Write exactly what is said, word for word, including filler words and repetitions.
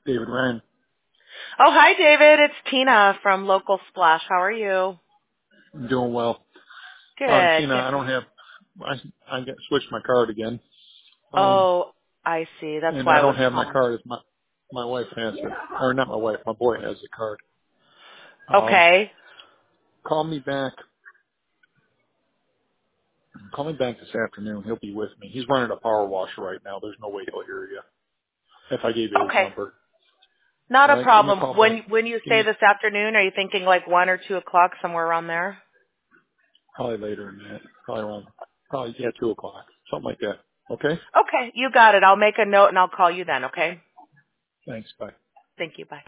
David Ryan. Oh, hi, David. It's Tina from Local Splash. How are you? I'm doing well. Uh, Good. Tina, Good. I don't have, I, I got switched my card again. Um, Oh, I see. That's and why I I was don't have my calling. card as my, my wife has it. Or not my wife, my boy has the card. Um, Okay. call me back. Call me back this afternoon. He'll be with me. He's running a power washer right now. There's no way he'll hear you if I gave you his Okay. number. Not All a right, give me a problem. call back. When when you Give say me this afternoon, are you thinking like one or two o'clock, somewhere around there? probably later than that. Probably around, probably, yeah, two o'clock. Something like that. Okay? Okay, you got it. I'll make a note and I'll call you then, okay? Thanks. Bye. Thank you. Bye.